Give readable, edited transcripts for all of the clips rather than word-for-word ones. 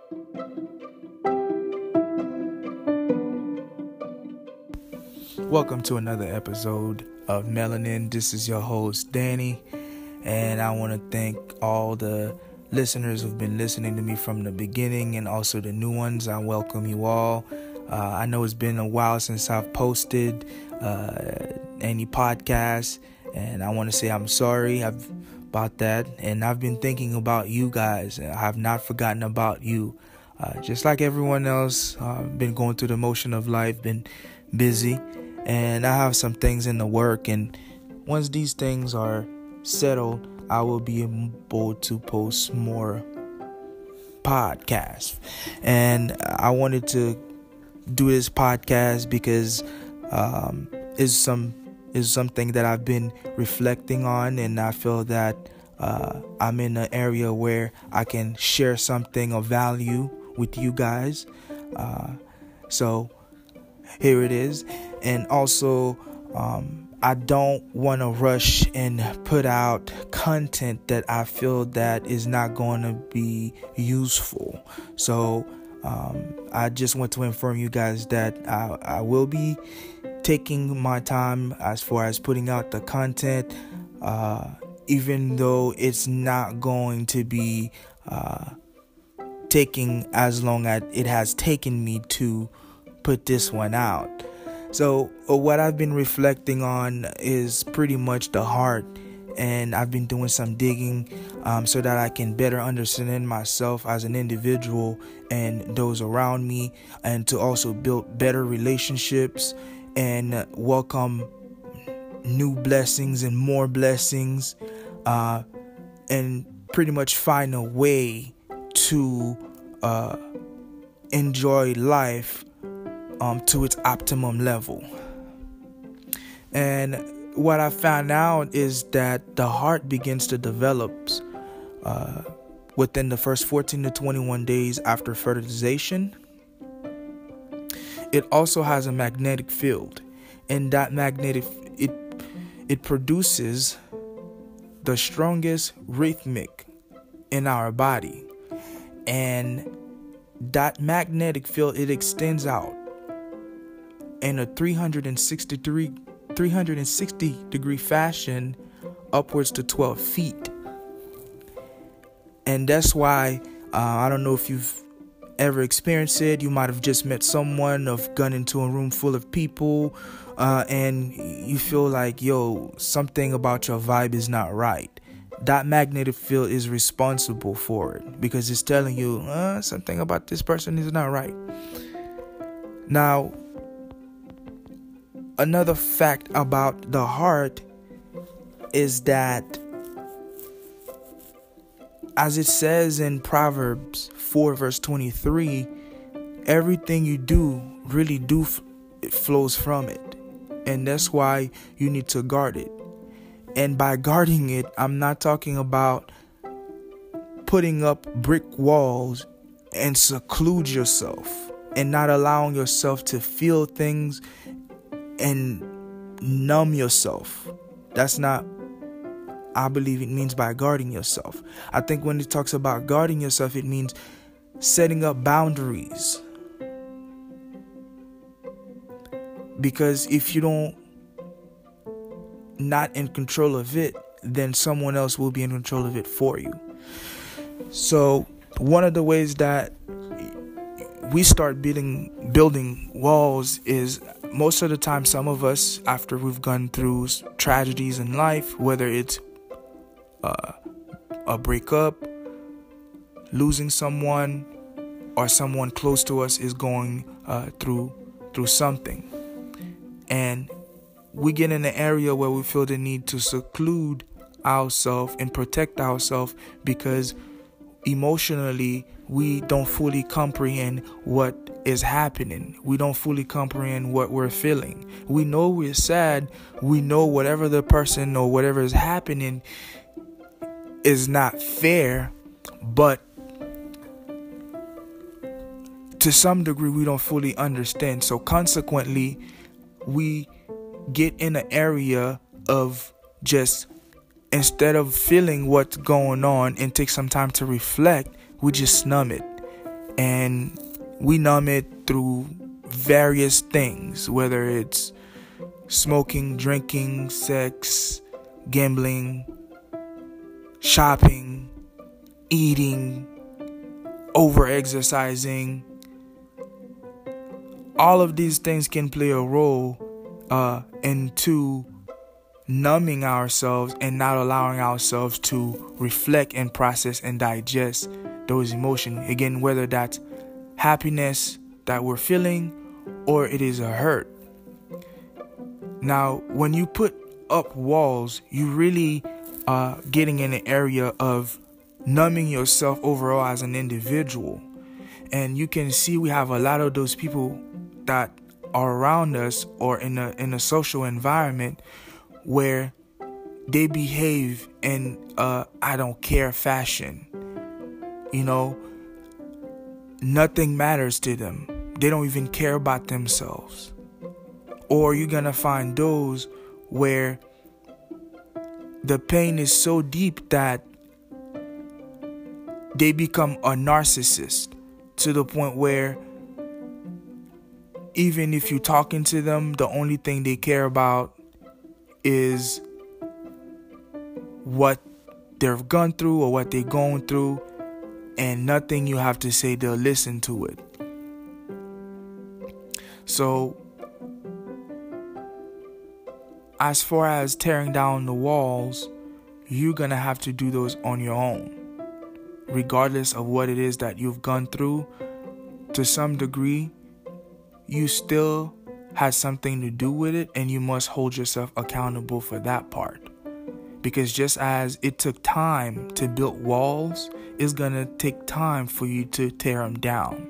Welcome to another episode of Melanin. This is your host, Danny, and I want to thank all the listeners who've been listening to me from the beginning and also the new ones. I welcome you all. I know it's been a while since I've posted any podcasts, and I want to say I'm sorry about that. And I've been thinking about you guys. I have not forgotten about you. Just like everyone else, I've been going through the motion of life, been busy. And I have some things in the work, and once these things are settled, I will be able to post more podcasts. And I wanted to do this podcast because is something that I've been reflecting on, and I feel that I'm in an area where I can share something of value with you guys. So here it is. And also, I don't want to rush and put out content that I feel that is not going to be useful. So I just want to inform you guys that I will be taking my time as far as putting out the content, even though it's not going to be taking as long as it has taken me to put this one out. So what I've been reflecting on is pretty much the heart, and I've been doing some digging so that I can better understand myself as an individual and those around me, and to also build better relationships and welcome new blessings and more blessings, and pretty much find a way to enjoy life to its optimum level. And what I found out is that the heart begins to develop within the first 14 to 21 days after fertilization. It also has a magnetic field, and that it produces the strongest rhythmic in our body. And that magnetic field, it extends out in a 360 degree fashion upwards to 12 feet. And that's why I don't know if you've ever experienced it. You might have just met someone, of gone into a room full of people, and you feel like, something about your vibe is not right. That magnetic field is responsible for it, because it's telling you something about this person is not right. Now, another fact about the heart is that, as it says in Proverbs 4 verse 23, everything you do it flows from it. And that's why you need to guard it. And by guarding it, I'm not talking about putting up brick walls and seclude yourself and not allowing yourself to feel things and numb yourself. That's not, I believe it means by guarding yourself. I think when it talks about guarding yourself, it means setting up boundaries. Because if you don't, not in control of it, then someone else will be in control of it for you. So one of the ways that we start building walls is, most of the time, some of us, after we've gone through tragedies in life, whether it's a breakup, losing someone, or someone close to us is going through something, and we get in an area where we feel the need to seclude ourselves and protect ourselves, because emotionally we don't fully comprehend what is happening. We don't fully comprehend what we're feeling. We know we're sad. We know whatever the person or whatever is happening is not fair, but to some degree we don't fully understand. So consequently, we get in an area of just, instead of feeling what's going on and take some time to reflect, we just numb it. and we numb it through various things, whether it's smoking, drinking, sex, gambling, shopping, eating, over-exercising. All of these things can play a role into numbing ourselves and not allowing ourselves to reflect and process and digest those emotions. Again, whether that's happiness that we're feeling or it is a hurt. Now, when you put up walls, you really getting in the area of numbing yourself overall as an individual. And you can see we have a lot of those people that are around us or in a social environment where they behave in I don't care fashion. Nothing matters to them. They don't even care about themselves. Or you're gonna find those where the pain is so deep that they become a narcissist, to the point where even if you're talking to them, the only thing they care about is what they've gone through or what they're going through, and nothing you have to say, they'll listen to it. So as far as tearing down the walls, you're gonna have to do those on your own, regardless of what it is that you've gone through. To some degree, you still had something to do with it, and you must hold yourself accountable for that part. Because just as it took time to build walls, it's gonna take time for you to tear them down.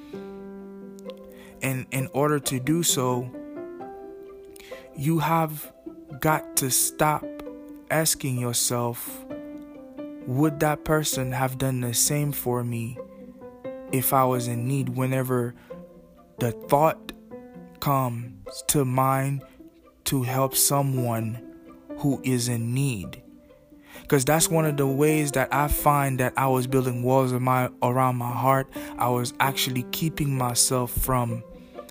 And in order to do so, you have got to stop asking yourself, would that person have done the same for me if I was in need? Whenever the thought comes to mind to help someone who is in need. Because that's one of the ways that I find that I was building walls around my heart. I was actually keeping myself from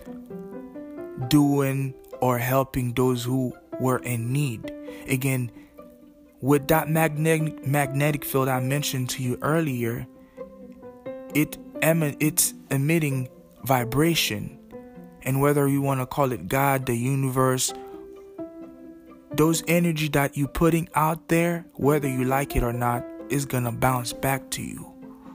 doing or helping those who were in need. Again, with that magnetic field I mentioned to you earlier, it's emitting vibration. And whether you want to call it God, the universe, those energy that you're putting out there, whether you like it or not, is going to bounce back to you.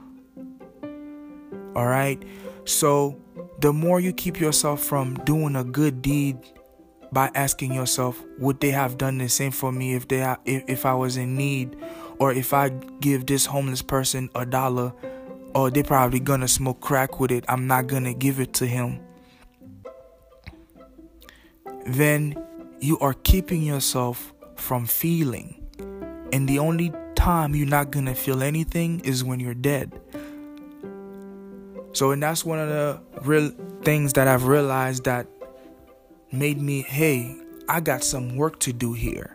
All right? So the more you keep yourself from doing a good deed by asking yourself, would they have done the same for me if I was in need? Or if I give this homeless person $1, or they probably gonna smoke crack with it, I'm not gonna give it to him. Then you are keeping yourself from feeling. And the only time you're not gonna feel anything is when you're dead. So, and that's one of the real things that I've realized that made me, hey, I got some work to do here.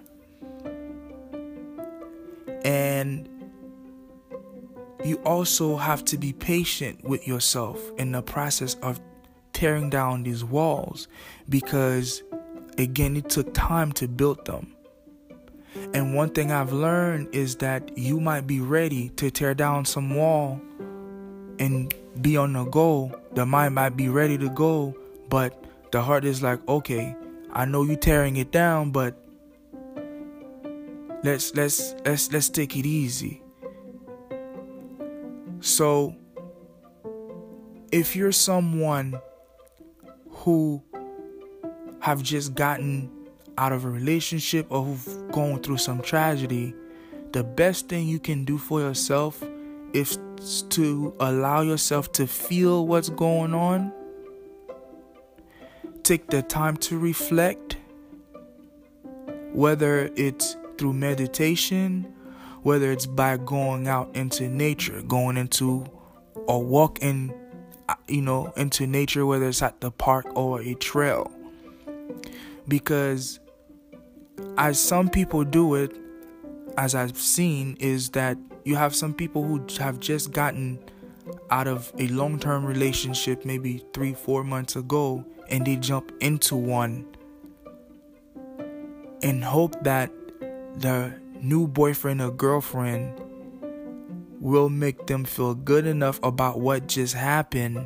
And you also have to be patient with yourself in the process of tearing down these walls, because again, it took time to build them. And one thing I've learned is that you might be ready to tear down some wall and be on the go. The mind might be ready to go, but the heart is like, okay, I know you're tearing it down, but let's take it easy. So if you're someone who have just gotten out of a relationship or who've gone through some tragedy, the best thing you can do for yourself is to allow yourself to feel what's going on. Take the time to reflect, whether it's through meditation, whether it's by going out into nature, going into or walk in, into nature, whether it's at the park or a trail. Because as some people do it, as I've seen, is that you have some people who have just gotten out of a long-term relationship maybe 3-4 months ago, and they jump into one and hope that the new boyfriend or girlfriend will make them feel good enough about what just happened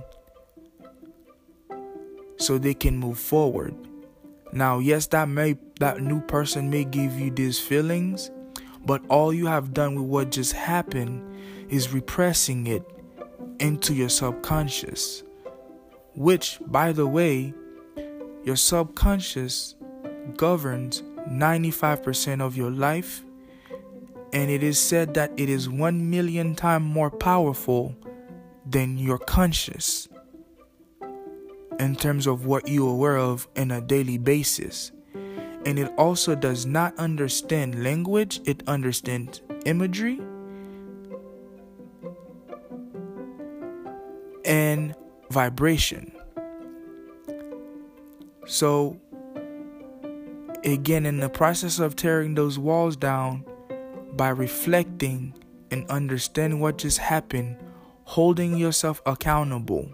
so they can move forward. Now, yes, that new person may give you these feelings, but all you have done with what just happened is repressing it into your subconscious, which, by the way, your subconscious governs 95% of your life, and it is said that it is 1 million times more powerful than your conscious in terms of what you're aware of on a daily basis. And it also does not understand language, it understands imagery and vibration. So again, in the process of tearing those walls down, by reflecting and understanding what just happened, holding yourself accountable,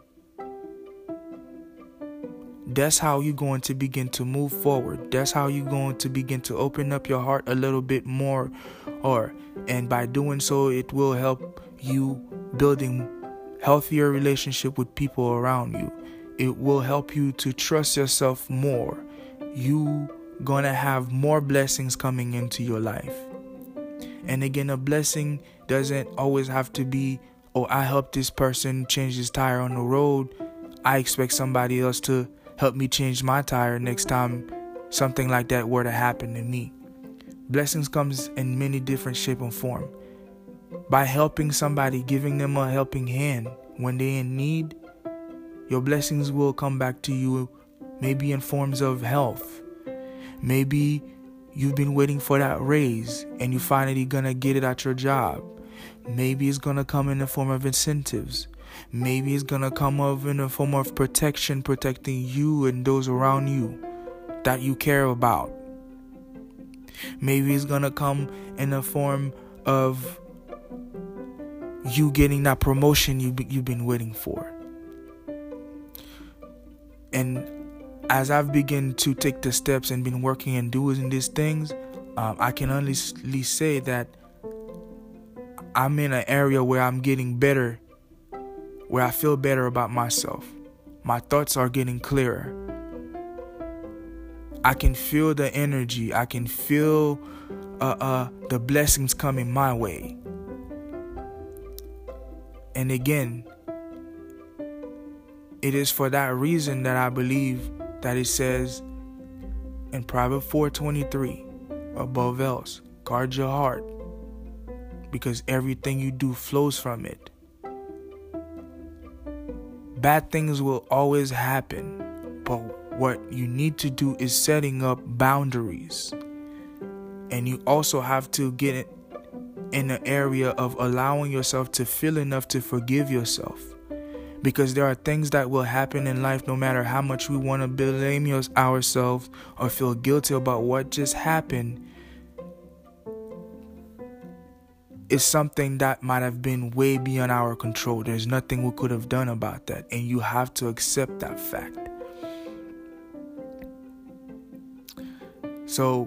that's how you're going to begin to move forward. That's how you're going to begin to open up your heart a little bit more, and by doing so, it will help you building healthier relationship with people around you. It will help you to trust yourself more. You gonna have more blessings coming into your life. And again, a blessing doesn't always have to be, oh, I helped this person change his tire on the road, I expect somebody else to help me change my tire next time something like that were to happen to me. Blessings comes in many different shape and form. By helping somebody, giving them a helping hand when they're in need, your blessings will come back to you, maybe in forms of health. Maybe you've been waiting for that raise and you finally gonna get it at your job. Maybe it's gonna come in the form of incentives. Maybe it's gonna come up in the form of protection, protecting you and those around you that you care about. Maybe it's gonna come in the form of you getting that promotion you've been waiting for. And as I've begun to take the steps and been working and doing these things, I can honestly say that I'm in an area where I'm getting better, where I feel better about myself. My thoughts are getting clearer. I can feel the energy. I can feel the blessings coming my way. And again, it is for that reason that I believe that it says in Proverbs 4:23, above else, guard your heart, because everything you do flows from it. Bad things will always happen, but what you need to do is setting up boundaries. And you also have to get it in the area of allowing yourself to feel enough to forgive yourself. Because there are things that will happen in life no matter how much we want to blame ourselves or feel guilty about what just happened. It's something that might have been way beyond our control. There's nothing we could have done about that. And you have to accept that fact. So,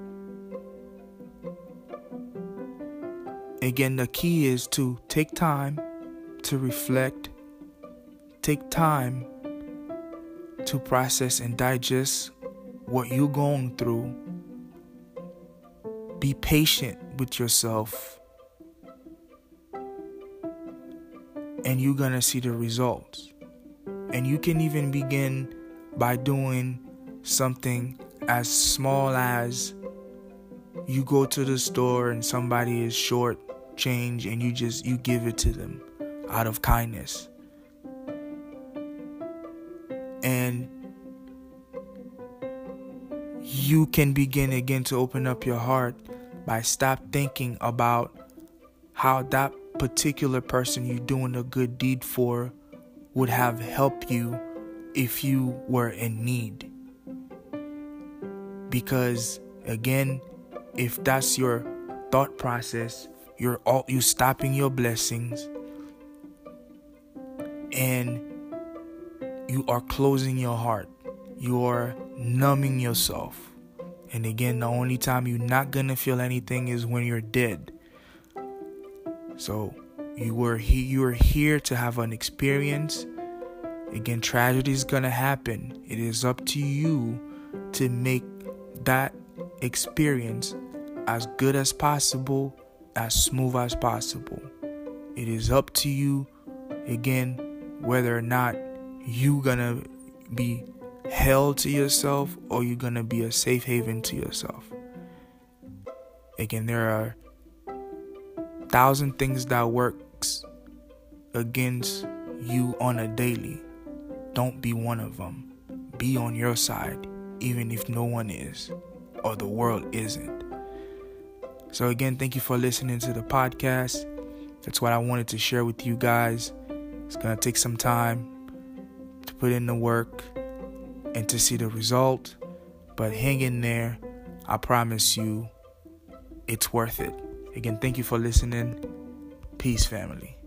again, the key is to take time to reflect. Take time to process and digest what you're going through. Be patient with yourself. And you're going to see the results. And you can even begin by doing something as small as you go to the store and somebody is short change and you give it to them out of kindness. And you can begin again to open up your heart by stop thinking about how that particular person you're doing a good deed for would have helped you if you were in need. Because again, if that's your thought process, you're stopping your blessings. and you are closing your heart. You are numbing yourself. And again, the only time you're not gonna feel anything is when you're dead. So you are here to have an experience. Again, tragedy is gonna happen. It is up to you to make that experience as good as possible, as smooth as possible. It is up to you, again, whether or not you gonna be hell to yourself or you're gonna be a safe haven to yourself. Again, there are 1,000 things that works against you on a daily. Don't be one of them. Be on your side, even if no one is or the world isn't. So again, thank you for listening to the podcast. That's what I wanted to share with you guys. It's gonna take some time to put in the work and to see the result, but hang in there. I promise you it's worth it. Again, thank you for listening. Peace, family.